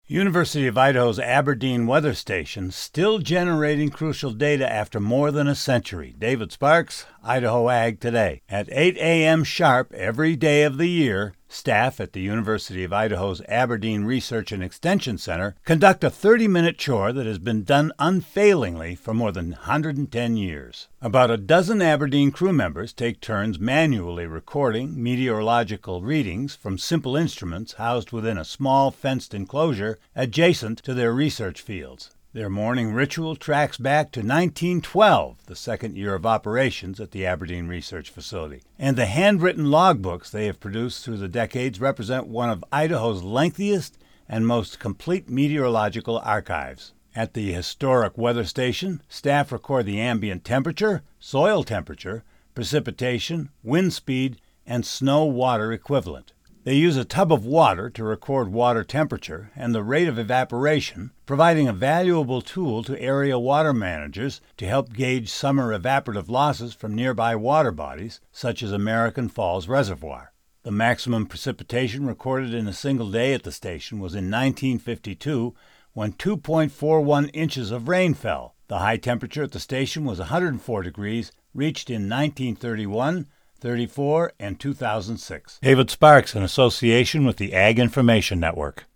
University of Idaho's Aberdeen Weather Station still generating crucial data after more than a century. David Sparks, Idaho Ag Today. At 8 a.m. sharp every day of the year, staff at the University of Idaho's Aberdeen Research and Extension Center conduct a 30-minute chore that has been done unfailingly for more than 110 years. About a dozen Aberdeen crew members take turns manually recording meteorological readings from simple instruments housed within a small fenced enclosure adjacent to their research fields. Their morning ritual tracks back to 1912, the second year of operations at the Aberdeen Research Facility, and the handwritten logbooks they have produced through the decades represent one of Idaho's lengthiest and most complete meteorological archives. At the historic weather station, staff record the ambient temperature, soil temperature, precipitation, wind speed, and snow water equivalent. They use a tub of water to record water temperature and the rate of evaporation, providing a valuable tool to area water managers to help gauge summer evaporative losses from nearby water bodies, such as American Falls Reservoir. The maximum precipitation recorded in a single day at the station was in 1952, when 2.41 inches of rain fell. The high temperature at the station was 104 degrees, reached in 1931, 34, and 2006. David Sparks, in association with the Ag Information Network.